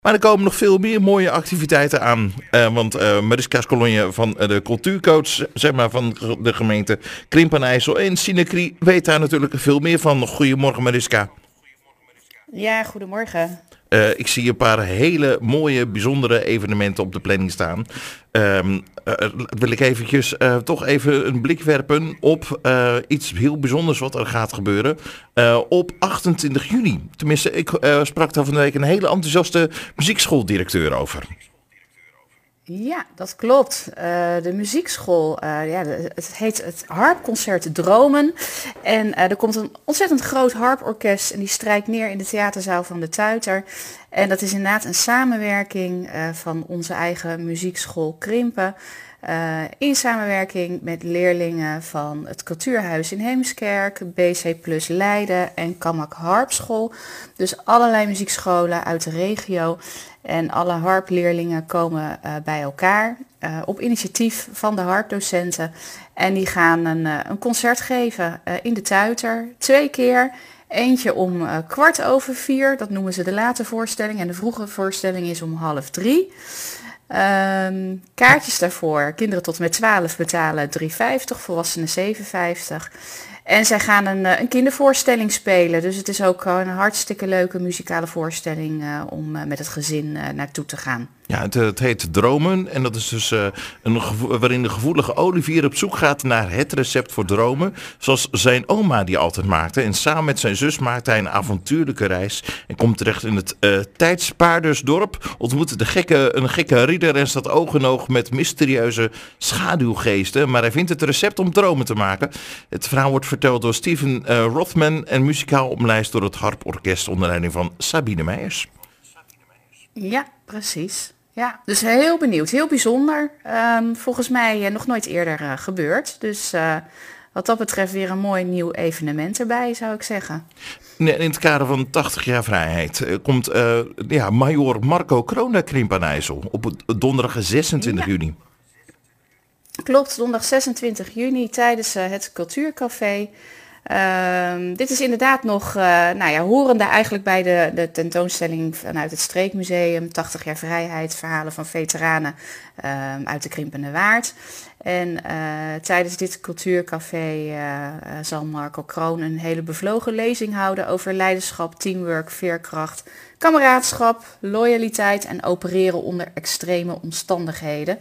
Maar er komen nog veel meer mooie activiteiten aan. Want Mariska Scholonje van de cultuurcoach, zeg maar, van de gemeente Krimpen en IJssel en Sinekri weet daar natuurlijk veel meer van. Goedemorgen Mariska. Ja, goedemorgen. Ik zie een paar hele mooie, bijzondere evenementen op de planning staan. Wil ik eventjes toch even een blik werpen op iets heel bijzonders wat er gaat gebeuren. Op 28 juni. Tenminste, ik sprak daar van de week een hele enthousiaste muziekschooldirecteur over. Ja, dat klopt. De muziekschool, het heet het Harpconcert Dromen. En er komt een ontzettend groot harporkest en die strijkt neer in de theaterzaal van de Tuiter. En dat is inderdaad een samenwerking van onze eigen muziekschool Krimpen. In samenwerking met leerlingen van het Cultuurhuis in Heemskerk, BC Plus Leiden en Kamak Harpschool. Dus allerlei muziekscholen uit de regio. En alle harpleerlingen komen bij elkaar op initiatief van de harpdocenten. En die gaan een concert geven in de Tuiter. 2 keer. Eentje om 4:15. Dat noemen ze de late voorstelling. En de vroege voorstelling is om 2:30. Kaartjes daarvoor. Kinderen tot en met 12 betalen 3,50. Volwassenen 7,50. En zij gaan een kindervoorstelling spelen. Dus het is ook een hartstikke leuke muzikale voorstelling om met het gezin naartoe te gaan. Ja, het heet Dromen en dat is dus waarin de gevoelige Olivier op zoek gaat naar het recept voor dromen. Zoals zijn oma die altijd maakte. En samen met zijn zus maakt hij een avontuurlijke reis. En komt terecht in het Tijdspaardersdorp. Ontmoet een gekke ridder en staat oog in oog met mysterieuze schaduwgeesten. Maar hij vindt het recept om dromen te maken. Het verhaal wordt verteld door Steven Rothman en muzikaal omlijst door het Harporkest onder leiding van Sabine Meijers. Ja, precies. Ja, dus heel benieuwd. Heel bijzonder. Volgens mij nog nooit eerder gebeurd. Dus wat dat betreft weer een mooi nieuw evenement erbij, zou ik zeggen. In het kader van 80 jaar vrijheid komt Major Marco Kroon naar Krimpen en IJssel op donderdag 26 juni. Klopt, donderdag 26 juni tijdens het Cultuurcafé. Dit is inderdaad nog horende eigenlijk bij de tentoonstelling vanuit het Streekmuseum 80 jaar vrijheid, verhalen van veteranen uit de Krimpende Waard. En tijdens dit cultuurcafé zal Marco Kroon een hele bevlogen lezing houden over leiderschap, teamwork, veerkracht, kameraadschap, loyaliteit en opereren onder extreme omstandigheden.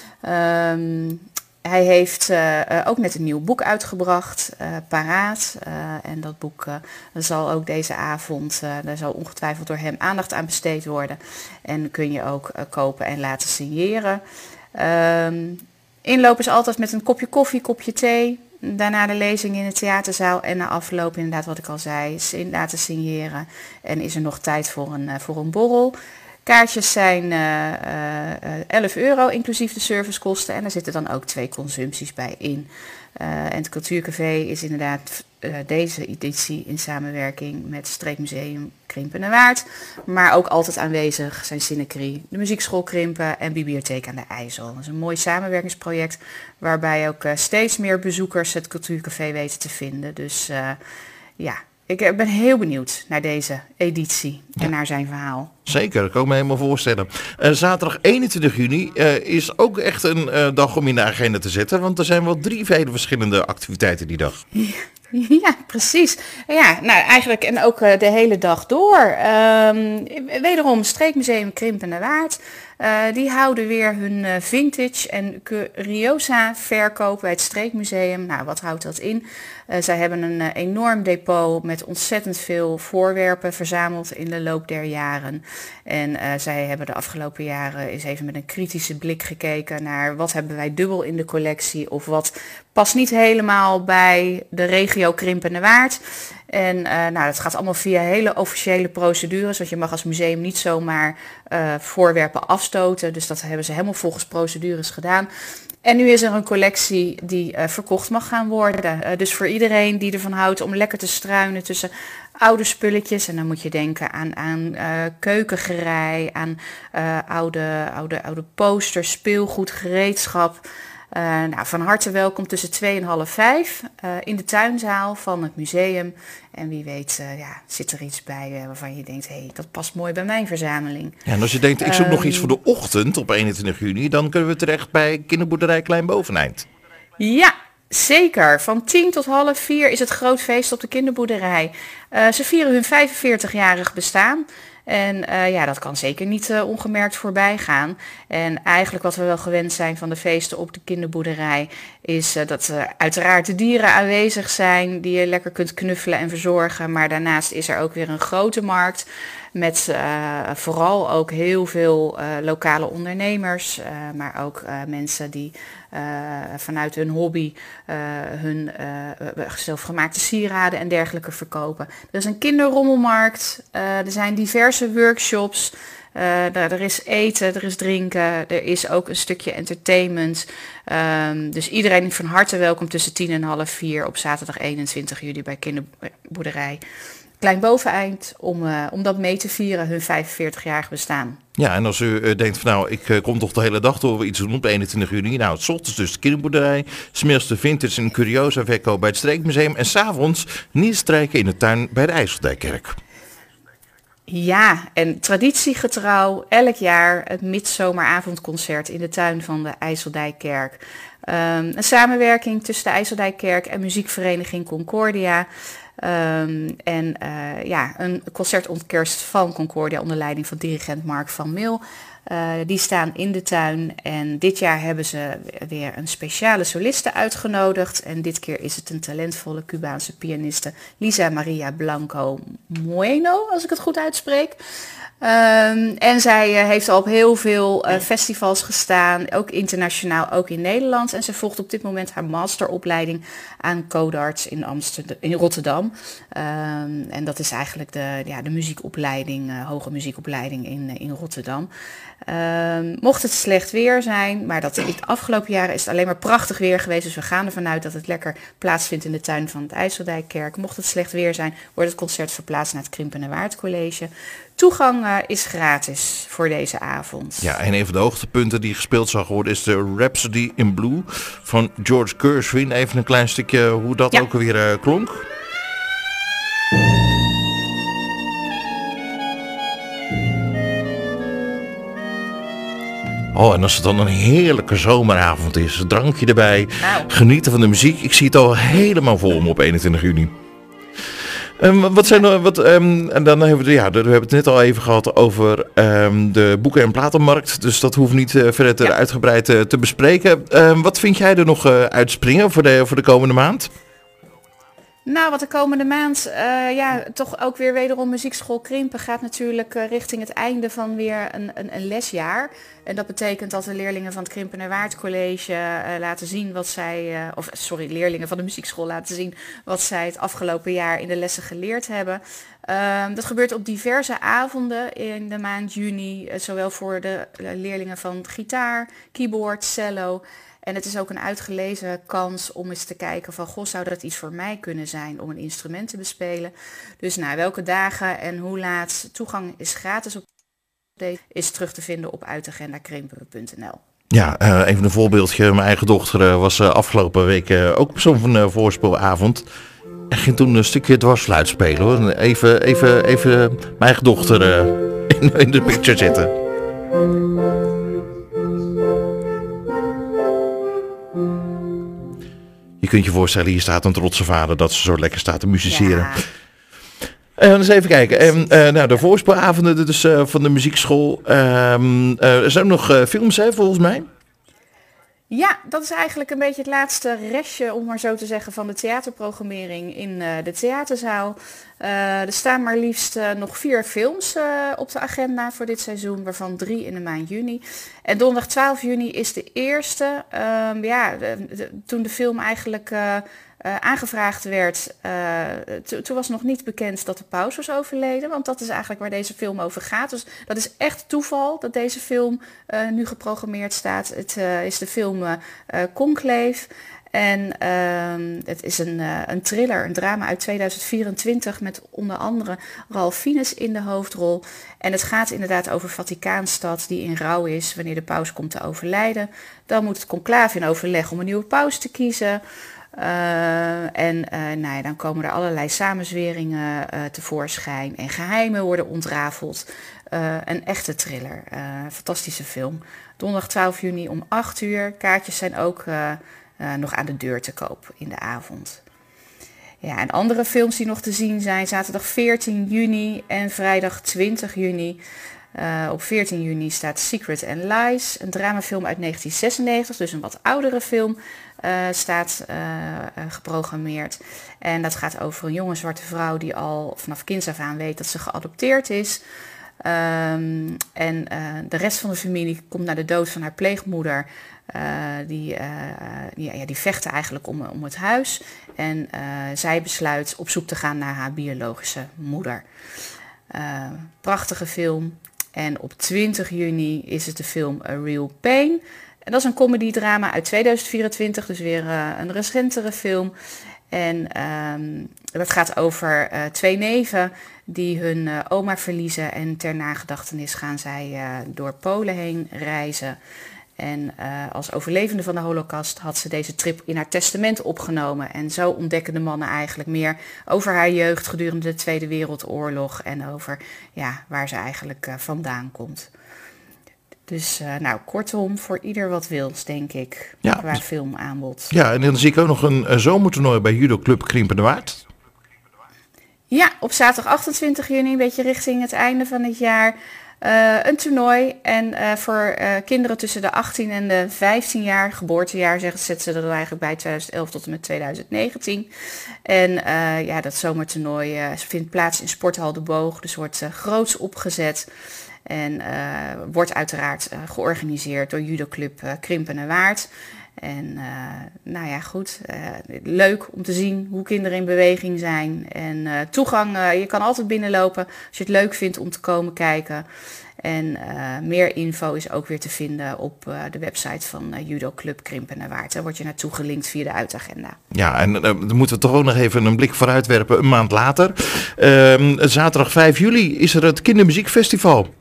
Hij heeft ook net een nieuw boek uitgebracht, Paraat. En dat boek zal ook deze avond, daar zal ongetwijfeld door hem aandacht aan besteed worden. En kun je ook kopen en laten signeren. Inloop is altijd met een kopje koffie, kopje thee. Daarna de lezing in de theaterzaal en na afloop inderdaad wat ik al zei, laten signeren. En is er nog tijd voor een borrel. Kaartjes zijn €11 inclusief de servicekosten en er zitten dan ook 2 consumpties bij in. En het Cultuurcafé is inderdaad deze editie in samenwerking met Streekmuseum Krimpen en Waard. Maar ook altijd aanwezig zijn Sinekri, de muziekschool Krimpen en Bibliotheek aan de IJssel. Dat is een mooi samenwerkingsproject waarbij ook steeds meer bezoekers het Cultuurcafé weten te vinden. Dus ik ben heel benieuwd naar deze editie en naar zijn verhaal. Zeker, dat kan ik me helemaal voorstellen. Zaterdag 21 juni is ook echt een dag om in de agenda te zetten. Want er zijn wel 3 vele verschillende activiteiten die dag. Ja, precies. Ja, nou eigenlijk en ook de hele dag door. Wederom Streekmuseum Krimpen en Waard. Die houden weer hun vintage en curiosa verkoop bij het Streekmuseum. Nou, wat houdt dat in? Zij hebben een enorm depot met ontzettend veel voorwerpen verzameld in de loop der jaren. En zij hebben de afgelopen jaren eens even met een kritische blik gekeken naar wat hebben wij dubbel in de collectie of wat past niet helemaal bij de regio Krimpen en Waard. En dat gaat allemaal via hele officiële procedures, want je mag als museum niet zomaar voorwerpen afstoten. Dus dat hebben ze helemaal volgens procedures gedaan. En nu is er een collectie die verkocht mag gaan worden. Dus voor iedereen die ervan houdt om lekker te struinen tussen oude spulletjes. En dan moet je denken aan keukengerei, aan oude posters, speelgoed, gereedschap. Nou, van harte welkom tussen 2 en half 5 in de tuinzaal van het museum. En wie weet zit er iets bij waarvan je denkt, hé, dat past mooi bij mijn verzameling. Ja, en als je denkt, ik zoek nog iets voor de ochtend op 21 juni, dan kunnen we terecht bij kinderboerderij Klein Boveneind. Ja, zeker. Van 3 tot half 4 is het groot feest op de kinderboerderij. Ze vieren hun 45-jarig bestaan. En dat kan zeker niet ongemerkt voorbij gaan. En eigenlijk wat we wel gewend zijn van de feesten op de kinderboerderij is dat uiteraard de dieren aanwezig zijn die je lekker kunt knuffelen en verzorgen. Maar daarnaast is er ook weer een grote markt met vooral ook heel veel lokale ondernemers, maar ook mensen die vanuit hun hobby hun zelfgemaakte sieraden en dergelijke verkopen. Er is een kinderrommelmarkt, er zijn diverse workshops, er is eten, er is drinken, er is ook een stukje entertainment. Dus iedereen is van harte welkom tussen 3 en half 4 op zaterdag 21 juli bij kinderboerderij Klein Boveneind om dat mee te vieren, hun 45-jarig bestaan. Ja, en als u denkt van nou, ik kom toch de hele dag door iets doen op 21 juni. Nou, het 's ochtends dus de kinderboerderij, 's middags de vintage en curiosa verkoop bij het Streekmuseum en 's avonds nieuwstrijken in de tuin bij de IJsseldijkkerk. Ja, en traditiegetrouw elk jaar het midzomeravondconcert in de tuin van de IJsseldijkkerk. Een samenwerking tussen de IJsseldijkkerk en muziekvereniging Concordia. Een concertorkest van Concordia onder leiding van dirigent Mark van Mil. Die staan in de tuin en dit jaar hebben ze weer een speciale soliste uitgenodigd. En dit keer is het een talentvolle Cubaanse pianiste Lisa Maria Blanco Bueno, als ik het goed uitspreek. En zij heeft al op heel veel festivals gestaan, ook internationaal, ook in Nederland. En ze volgt op dit moment haar masteropleiding aan Codarts in Rotterdam. En dat is eigenlijk de muziekopleiding, hoge muziekopleiding in Rotterdam. Mocht het slecht weer zijn, maar in het afgelopen jaren is het alleen maar prachtig weer geweest. Dus we gaan ervan uit dat het lekker plaatsvindt in de tuin van het IJsseldijkkerk. Mocht het slecht weer zijn, wordt het concert verplaatst naar het Krimpen en Waard College. Toegang is gratis voor deze avond. Ja, en een van de hoogtepunten die gespeeld zal worden is de Rhapsody in Blue van George Gershwin. Even een klein stukje hoe dat ook alweer klonk. Oh, en als het dan een heerlijke zomeravond is, een drankje erbij, genieten van de muziek. Ik zie het al helemaal vol me op 21 juni. En dan hebben we het net al even gehad over de boeken- en platenmarkt. Dus dat hoeft niet verder uitgebreid te bespreken. Wat vind jij er nog uitspringen voor de komende maand? Nou, wat de komende maand, toch ook weer wederom muziekschool Krimpen gaat natuurlijk richting het einde van weer een lesjaar. En dat betekent dat de leerlingen van het Krimpen en Waard College laten zien wat zij, leerlingen van de muziekschool laten zien wat zij het afgelopen jaar in de lessen geleerd hebben. Dat gebeurt op diverse avonden in de maand juni, zowel voor de leerlingen van gitaar, keyboard, cello. En het is ook een uitgelezen kans om eens te kijken van, zou dat iets voor mij kunnen zijn om een instrument te bespelen. Dus welke dagen en hoe laat, toegang is gratis op deze, is terug te vinden op uitagendakrimpen.nl. Ja, even een voorbeeldje. Mijn eigen dochter was afgelopen week ook op zo'n voorspeelavond. En ging toen een stukje dwarsfluit spelen hoor. Even mijn eigen dochter in de picture zetten. Je kunt je voorstellen, hier staat een trotse vader dat ze zo lekker staat te musiceren. Ja. Eens even kijken. De voorspeelavonden dus, van de muziekschool. Er zijn nog films, hè, volgens mij? Ja, dat is eigenlijk een beetje het laatste restje, om maar zo te zeggen, van de theaterprogrammering in de theaterzaal. Er staan maar liefst nog 4 films op de agenda voor dit seizoen, waarvan 3 in de maand juni. En donderdag 12 juni is de eerste. Toen de film eigenlijk aangevraagd werd, toen was nog niet bekend dat de paus was overleden, want dat is eigenlijk waar deze film over gaat. Dus dat is echt toeval dat deze film nu geprogrammeerd staat. Het is de film Conclave. En het is een thriller, een drama uit 2024 met onder andere Ralph Fiennes in de hoofdrol. En het gaat inderdaad over Vaticaanstad die in rouw is wanneer de paus komt te overlijden. Dan moet het conclave in overleg om een nieuwe paus te kiezen. Dan komen er allerlei samenzweringen tevoorschijn en geheimen worden ontrafeld. Een echte thriller, fantastische film. Donderdag 12 juni om 8 uur. Kaartjes zijn ook nog aan de deur te koop in de avond. Ja, en andere films die nog te zien zijn, zaterdag 14 juni en vrijdag 20 juni. Op 14 juni staat Secret and Lies, een dramafilm uit 1996, dus een wat oudere film, staat geprogrammeerd. En dat gaat over een jonge zwarte vrouw die al vanaf kinds af aan weet dat ze geadopteerd is. De rest van de familie komt na de dood van haar pleegmoeder. Die vechten eigenlijk om het huis. En zij besluit op zoek te gaan naar haar biologische moeder. Prachtige film. En op 20 juni is het de film A Real Pain. En dat is een comedy-drama uit 2024, dus weer een recentere film. En dat gaat over 2 neven die hun oma verliezen. En ter nagedachtenis gaan zij door Polen heen reizen. En als overlevende van de Holocaust had ze deze trip in haar testament opgenomen. En zo ontdekken de mannen eigenlijk meer over haar jeugd gedurende de Tweede Wereldoorlog. En over waar ze eigenlijk vandaan komt. Dus kortom, voor ieder wat wils, denk ik, qua filmaanbod. Ja, en dan zie ik ook nog een zomertoernooi bij Judo Club Krimpen Waard. Ja, op zaterdag 28 juni, een beetje richting het einde van het jaar, een toernooi. En voor kinderen tussen de 18 en de 15 jaar, geboortejaar, zetten ze er eigenlijk bij 2011 tot en met 2019. En dat zomertoernooi vindt plaats in Sporthal de Boog, dus wordt groots opgezet. En wordt uiteraard georganiseerd door Judo Club Krimpen Waard. En leuk om te zien hoe kinderen in beweging zijn. En toegang, je kan altijd binnenlopen als je het leuk vindt om te komen kijken. En meer info is ook weer te vinden op de website van Judo Club Krimpen Waard. Daar word je naartoe gelinkt via de uitagenda. Ja, en dan moeten we toch ook nog even een blik vooruit werpen, een maand later. Zaterdag 5 juli is er het Kindermuziekfestival.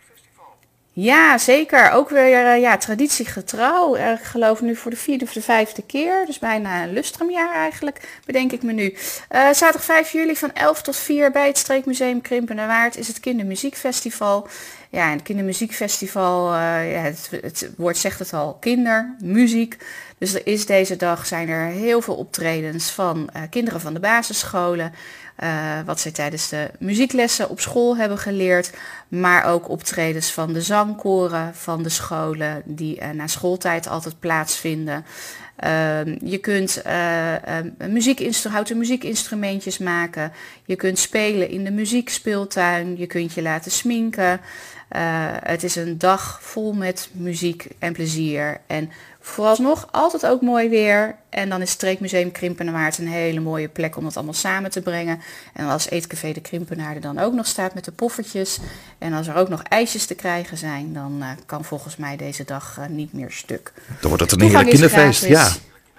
Ja, zeker. Ook weer traditiegetrouw. Ik geloof nu voor de 4e of de 5e keer. Dus bijna een lustrumjaar eigenlijk, bedenk ik me nu. Zaterdag 5 juli van 11 tot 4 bij het Streekmuseum Krimpen Waard is het Kindermuziekfestival. Ja, en het Kindermuziekfestival, het woord zegt het al, kindermuziek. Dus deze dag zijn er heel veel optredens van kinderen van de basisscholen. Wat zij tijdens de muzieklessen op school hebben geleerd. Maar ook optredens van de zangkoren van de scholen die na schooltijd altijd plaatsvinden. Je kunt houten muziekinstrumentjes maken. Je kunt spelen in de muziekspeeltuin. Je kunt je laten sminken. Het is een dag vol met muziek en plezier. En vooralsnog altijd ook mooi weer. En dan is het Streekmuseum Krimpen Waard een hele mooie plek om dat allemaal samen te brengen. En als Eetcafé de Krimpenaar er dan ook nog staat met de poffertjes. En als er ook nog ijsjes te krijgen zijn, dan kan volgens mij deze dag niet meer stuk. Dan wordt het een heerlijk kinderfeest, ja.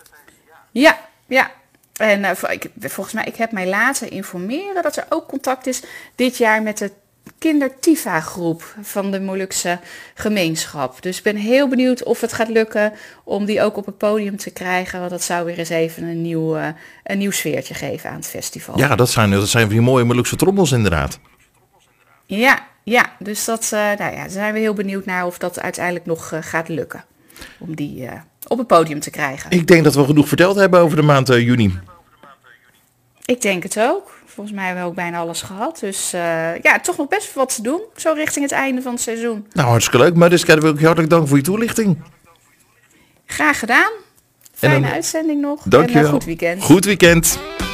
Ja. En volgens mij, ik heb mij laten informeren dat er ook contact is dit jaar met de Kindertifa-groep van de Molukse gemeenschap. Dus ik ben heel benieuwd of het gaat lukken om die ook op het podium te krijgen. Want dat zou weer eens even een nieuw sfeertje geven aan het festival. Ja, dat zijn weer mooie Molukse trommels inderdaad. Ja, dus daar zijn we heel benieuwd naar of dat uiteindelijk nog gaat lukken. Om die op het podium te krijgen. Ik denk dat we genoeg verteld hebben over de maand juni. Ik denk het ook. Volgens mij hebben we ook bijna alles gehad. Dus toch nog best wat te doen. Zo richting het einde van het seizoen. Nou, hartstikke leuk. Maar dus wil ik je hartelijk dank voor je toelichting. Graag gedaan. Fijne uitzending nog. Dank je wel. Goed weekend. Goed weekend.